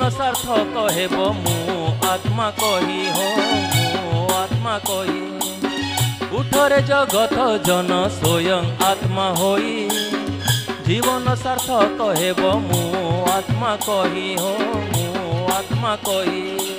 सार्थक हेब मु आत्मा कही हो मु आत्मा कही उठरे जगत जन स्वयं आत्मा होई जीवन सार्थक हेब मु आत्मा कही हो मु आत्मा कही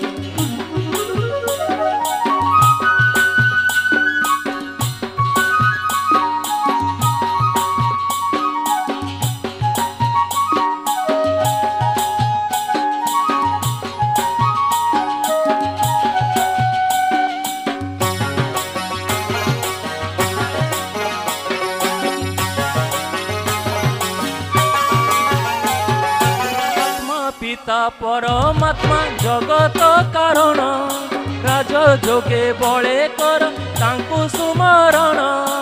पिता परमात्मा जगत कारण राज जोगे बळे कर तांकु सुमरण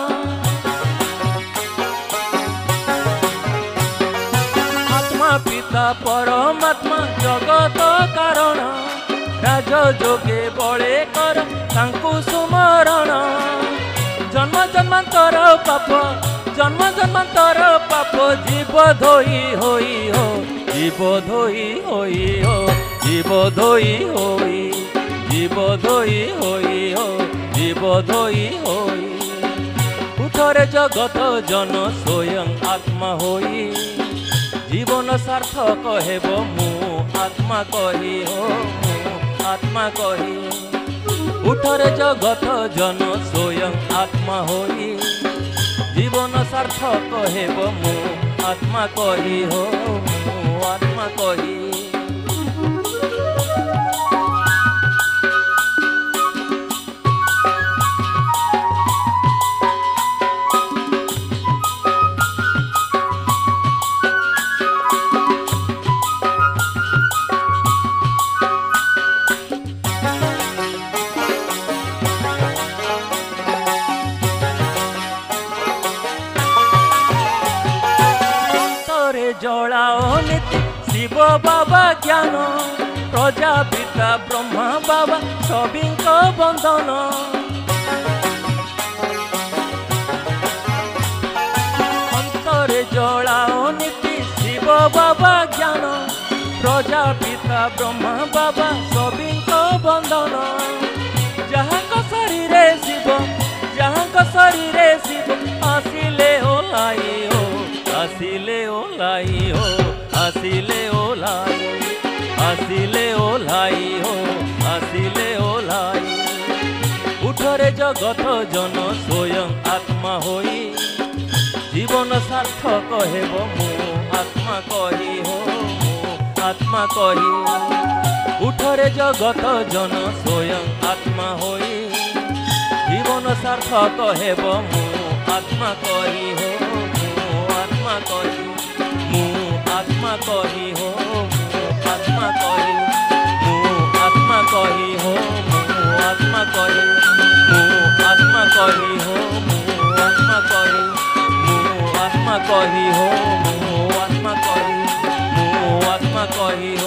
आत्मा पिता परमात्मा जगत कारण राज जोगे बळे कर तांकु सुमरण जन्म जन्मांतर पाप जन्म जन्मांतर पाप जीव धोई होई हो जीव धोई होई हो जीव धोई होई जीव धोई होई हो जीव धोई होई उठरे जगत जन स्वयं आत्मा होई जीवन सार्थक हेब मु आत्मा कही हो मु आत्मा कही उठरे जगत जन स्वयं आत्मा होई जीवन सार्थक हेब मु आत्मा कही हो मु आत्मा कही जलाओ नीति शिव बाबा ज्ञान प्रजापिता ब्रह्मा बाबा सभी बंधन अंतरे जलाओ नीति शिव बाबा ज्ञान प्रजापिता ब्रह्मा बाबा सभी बंधन जहाँ शरीर शिव जहाँ शरीर शिव आसिले ओलाई हो आसिले ओलाई हो आसिले ओलाई आसिले ओलाई हो आसिले ओलाई उठरे जगत जन स्वयं आत्मा होई जीवन सार्थक हेब मु आत्मा कही हो मु आत्मा कही उठरे जगत जन स्वयं आत्मा होई जीवन सार्थक हेब मु आत्मा कही हो आत्मा कही मु आत्मा कही हो मु आत्मा कही मु आत्मा कही हो मु आत्मा कही मु आत्मा कही हो मु आत्मा कही मु आत्मा कही हो मु आत्मा कही मु आत्मा कही हो